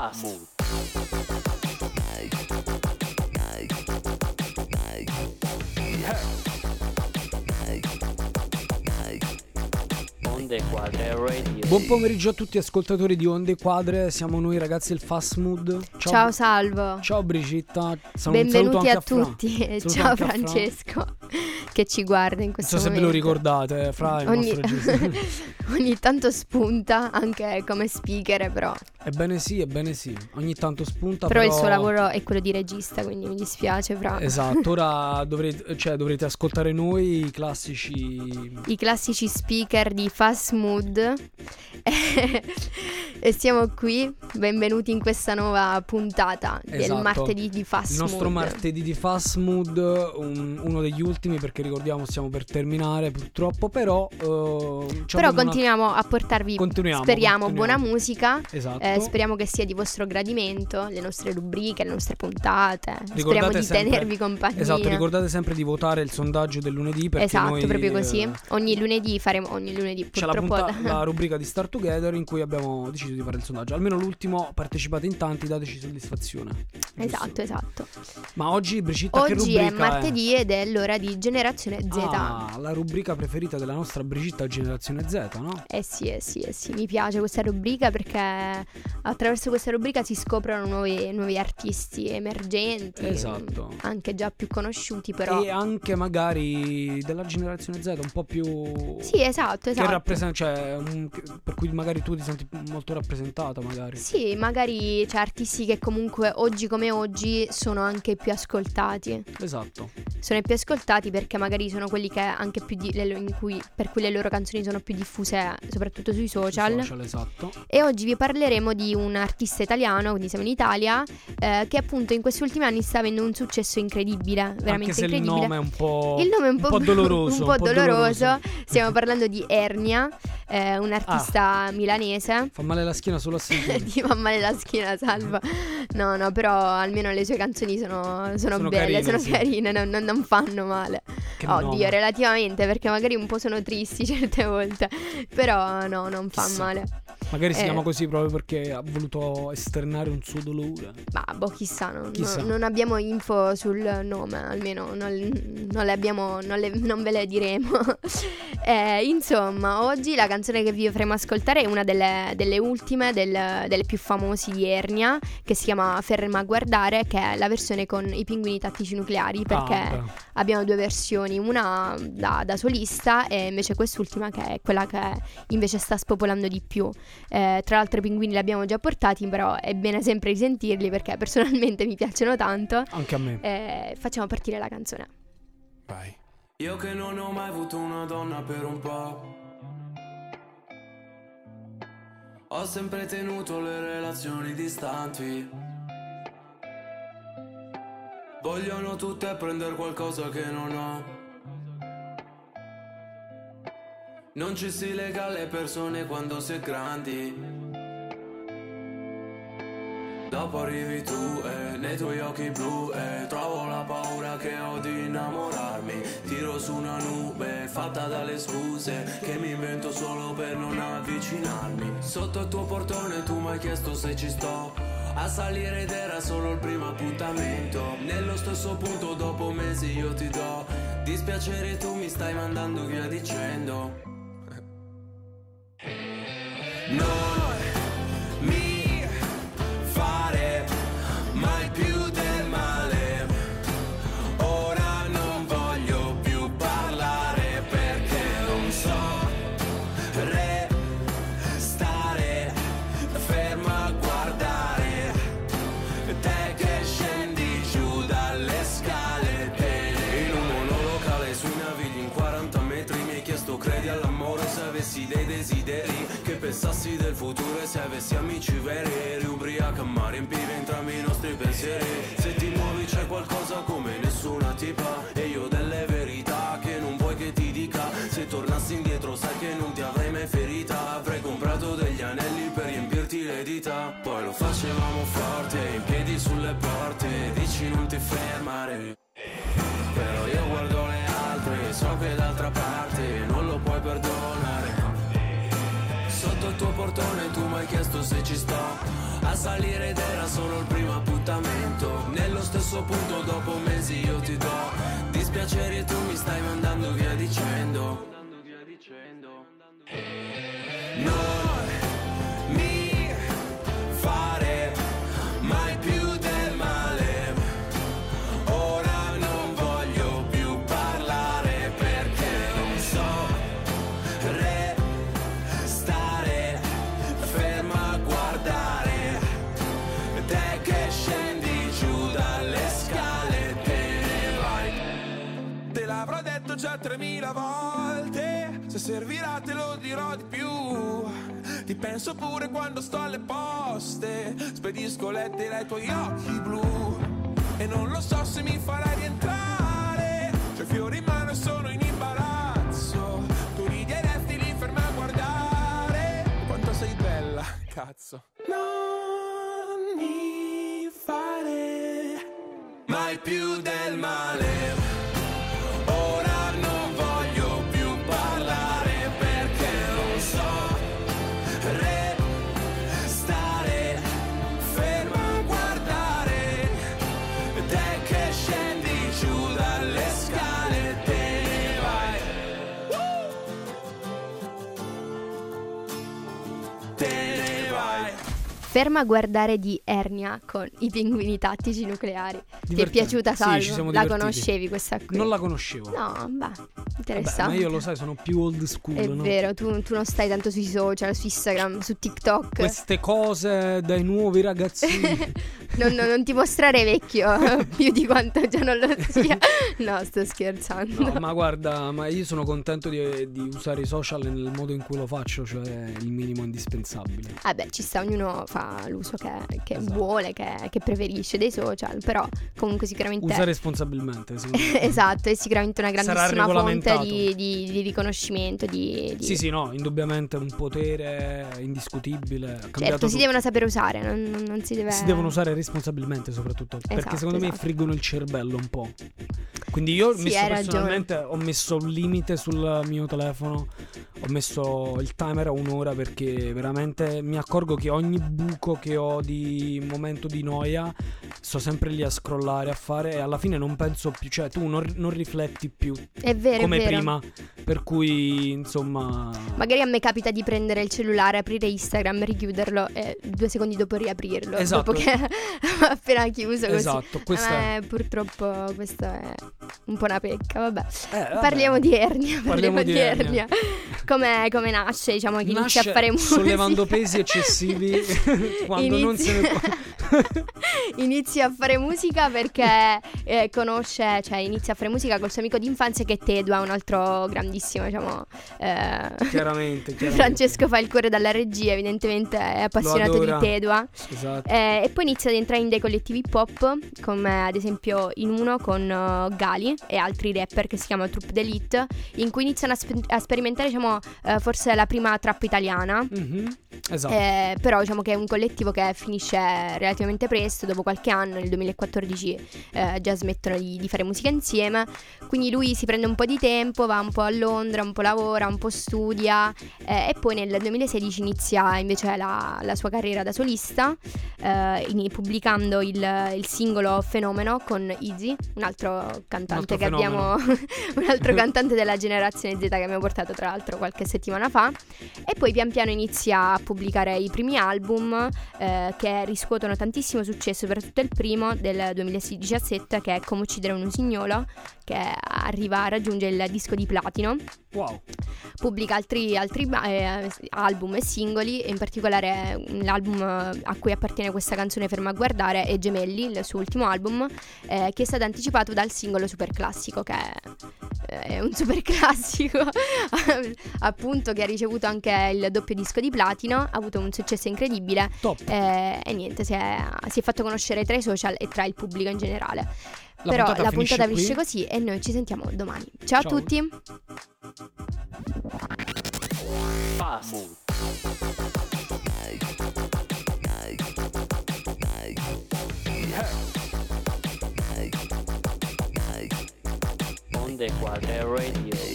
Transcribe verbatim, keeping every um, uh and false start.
Fast. Onde Quadre Radio. Buon pomeriggio a tutti ascoltatori di Onde Quadre, siamo noi ragazzi del Fast Mood. Ciao, Ciao Salvo. Ciao Brigitta. Benvenuti a, a tutti. Fra. Ciao Francesco che ci guarda in questo momento. Non so momento. se ve lo ricordate, Fra è il ogni... nostro ogni tanto spunta anche come speaker, però. Ebbene sì, ebbene sì. Ogni tanto spunta. Però, però... il suo lavoro è quello di regista, quindi mi dispiace, Fra. Esatto, ora dovrete, cioè, dovrete ascoltare noi i classici I classici speaker di Fast Mood. E siamo qui, benvenuti in questa nuova puntata esatto. del martedì di Fast Mood. Il nostro Mood. martedì di Fast Mood, un, uno degli ultimi, perché ricordiamo stiamo per terminare purtroppo, però uh, Però continuiamo una... a portarvi, continuiamo, speriamo, continuiamo. buona musica. Esatto. eh, Speriamo che sia di vostro gradimento, le nostre rubriche, le nostre puntate. Ricordate speriamo di sempre, tenervi compagnia. Esatto, ricordate sempre di votare il sondaggio del lunedì, perché esatto, noi, proprio così. eh, Ogni lunedì faremo, ogni lunedì c'è la, purtroppo punta, la rubrica di Start Together in cui abbiamo deciso di fare il sondaggio. Almeno l'ultimo, partecipate in tanti, dateci soddisfazione. Esatto, esatto. Ma oggi, Brigitta, oggi che rubrica è martedì è? ed è l'ora di Generazione Z. Ah, la rubrica preferita della nostra Brigitta, Generazione Z, no? Eh sì, eh sì, eh sì, mi piace questa rubrica perché attraverso questa rubrica si scoprono nuovi, nuovi artisti emergenti. Esatto. Anche già più conosciuti, però. E anche magari della Generazione Z, un po' più... Sì, esatto, esatto. Che rappresenta, cioè, un, per cui magari tu ti senti molto rappresentata, magari. Sì, magari c'è artisti che comunque oggi come oggi sono anche più ascoltati. Esatto. Sono più ascoltati perché magari sono quelli che anche più di, in cui, per cui le loro canzoni sono più diffuse soprattutto sui social. Sui social, esatto. E oggi vi parleremo di un artista italiano, quindi siamo in Italia, eh, che appunto in questi ultimi anni sta avendo un successo incredibile, veramente anche se incredibile. Il nome è un po', il nome è un po', un po' doloroso. un po' un po' doloroso. doloroso. Stiamo parlando di Ernia, eh, un artista ah, milanese. Fa male la schiena solo a sentire. Ti fa male la schiena, Salva. No, no, però almeno le sue canzoni sono, sono, sono belle, carine, sono sì. carine, non, non, non fanno male. Che Oddio, nome. Relativamente, perché magari un po' sono tristi certe volte. Però no, non fa Chissà. male. Magari si eh. chiama così proprio perché ha voluto esternare un suo dolore. Ma boh, chissà, no, chissà. No, non abbiamo info sul nome, almeno non, non le abbiamo, non, le, non ve le diremo. eh, insomma, oggi la canzone che vi faremo ascoltare è una delle, delle ultime, del, delle più famosi di Ernia, che si chiama Ferma a guardare, che è la versione con i pinguini tattici nucleari, perché ah, abbiamo due versioni, una da, da solista e invece quest'ultima che è quella che invece sta spopolando di più. Eh, tra l'altro i pinguini li abbiamo già portati, però è bene sempre risentirli perché personalmente mi piacciono tanto. Anche a me. Eh, facciamo partire la canzone. Vai. Io che non ho mai avuto una donna per un po', ho sempre tenuto le relazioni distanti. Vogliono tutte prendere qualcosa che non ho. Non ci si lega alle persone quando sei grandi. Dopo arrivi tu e nei tuoi occhi blu e trovo la paura che ho di innamorarmi. Tiro su una nube fatta dalle scuse che mi invento solo per non avvicinarmi. Sotto il tuo portone tu mi hai chiesto se ci sto a salire ed era solo il primo appuntamento. Nello stesso punto dopo mesi io ti do dispiacere, tu mi stai mandando via dicendo non mi fare mai più del male. Ora non voglio più parlare perché non so restare ferma a guardare te che scendi giù dalle scale. Te in un monolocale sui navigli in quaranta metri mi hai chiesto credi all'amore, se avessi dei desideri, che pensassi del futuro e se avessi amici veri. Eri ubriaca ma riempivi entrambi i nostri pensieri. Se ti muovi c'è qualcosa come nessuna tipa e io delle verità che non vuoi che ti dica. Se tornassi indietro sai che non ti avrei mai ferita. Avrei comprato degli anelli per riempirti le dita. Poi lo facevamo forte, in piedi sulle porte. Dici non ti fermare, però io guardo le altre, so che d'altra parte non lo puoi perdonare. Sotto il tuo portone tu mi hai chiesto se ci sto a salire ed era solo il primo appuntamento. Nello stesso punto dopo mesi io ti do dispiaceri e tu mi stai mandando via dicendo non mi fare mai più del male. Ora non voglio più parlare perché non so restare ferma a guardare te che scendi giù dalle scale, te ne vai. Te l'avrò detto già tremila volte, se servirà te lo dirò di più. Ti penso pure quando sto alle poste, spedisco lettere ai tuoi occhi blu. E non lo so se mi farai rientrare, c'ho fiori in mano e sono in imbarazzo. Tu ridi e resti lì ferma a guardare quanto sei bella, cazzo. Non mi fare mai più del male. Ora non voglio più parlare perché non so restare ferma a guardare te che scendi giù dalle scale, te ne vai. Te ne vai. Ferma a guardare di Ernia con i pinguini tattici nucleari. Ti è Divertente. piaciuta, Salvo? Sì, ci siamo la divertiti. conoscevi questa qui? Non la conoscevo. No, beh, Vabbè, interessante. ma io lo sai, sono più old school, È no? vero, tu, tu non stai tanto sui social, su Instagram, su TikTok. Queste cose dai nuovi ragazzini. non, non, non ti mostrare vecchio più di quanto già non lo sia. No, sto scherzando. No, ma guarda, ma io sono contento di, di usare i social nel modo in cui lo faccio, cioè il minimo indispensabile. Vabbè, ci sta, ognuno fa l'uso che, che Esatto. vuole, che, che preferisce dei social, però comunque sicuramente... Usa responsabilmente, secondo me. Esatto, è sicuramente una Sarà grandissima fonte regolamentato. di, di, di riconoscimento, di, di... Sì, sì, no, indubbiamente un potere indiscutibile. Ha cambiato Certo, si tutto. devono sapere usare, non, non- non si deve... Si devono usare responsabilmente soprattutto, perché Esatto, secondo me esatto. friggono il cervello un po'. Quindi io ho Sì, messo hai ragione. personalmente ho messo un limite sul mio telefono, ho messo il timer a un'ora perché veramente mi accorgo che ogni buco che ho di momento di noia sto sempre lì a scrollare, a fare, e alla fine non penso più, cioè tu non, non rifletti più È vero, come è vero. prima, per cui insomma Magari a me capita di prendere il cellulare, aprire Instagram, richiuderlo e due secondi dopo riaprirlo. Esatto. Dopo che ho appena chiuso così. esatto, questa Eh, purtroppo questa è un po' una pecca, vabbè. Eh, vabbè. Parliamo di ernia, parliamo, Parliamo di di ernia. Come, come nasce, diciamo che inizia Nasce a fare musica. sollevando pesi eccessivi quando non se ne può. Inizia a fare musica perché eh, conosce, cioè inizia a fare musica col suo amico d'infanzia che è Tedua, un altro grandissimo, diciamo, eh, Chiaramente, chiaramente. Francesco fa il cuore dalla regia, evidentemente è appassionato adora. di Tedua. Esatto. Eh, e poi inizia ad entrare in dei collettivi hip hop, come ad esempio in uno con uh, Gali e altri rapper che si chiama Troupe d'Elite, in cui iniziano a, sp- a sperimentare, diciamo, eh, forse la prima trap italiana. Mhm. Esatto. Eh, però diciamo che è un collettivo che finisce relativamente presto, dopo qualche anno, nel duemilaquattordici eh, già smettono di, di fare musica insieme, quindi lui si prende un po' di tempo, va un po' a Londra, un po' lavora, un po' studia eh, e poi nel duemilasedici inizia invece la, la sua carriera da solista, eh, in- pubblicando il, il singolo Fenomeno con Easy, un altro cantante altro che abbiamo un altro cantante della generazione Z che abbiamo portato tra l'altro qualche settimana fa, e poi pian piano inizia a pubblicare i primi album eh, che riscuotono tantissimo successo, soprattutto il primo del duemiladiciassette che è Come uccidere un usignolo, che arriva a raggiungere il disco di platino. Wow. Pubblica altri, altri eh, album e singoli, e in particolare l'album a cui appartiene questa canzone Ferma a guardare è Gemelli, il suo ultimo album, eh, che è stato anticipato dal singolo super classico, che è, è un super classico appunto, che ha ricevuto anche il doppio disco di platino, ha avuto un successo incredibile. Top. Eh, e niente, si è, si è fatto conoscere tra i social e tra il pubblico in generale. La Però puntata la finisce puntata qui. finisce così e noi ci sentiamo domani. Ciao, Ciao. a tutti. Onde Quadre Radio.